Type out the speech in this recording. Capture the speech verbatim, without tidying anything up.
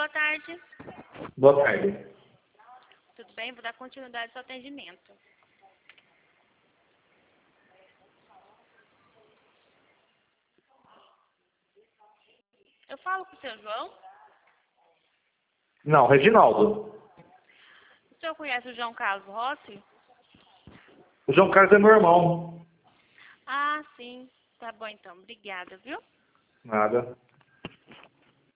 boa tarde. Boa tarde. Tudo bem? Vou dar continuidade ao seu atendimento. Eu falo com o seu João? Não, Reginaldo. O senhor conhece o João Carlos Rossi? O João Carlos é meu irmão. Ah, sim. Tá bom então. Obrigada, viu? Nada.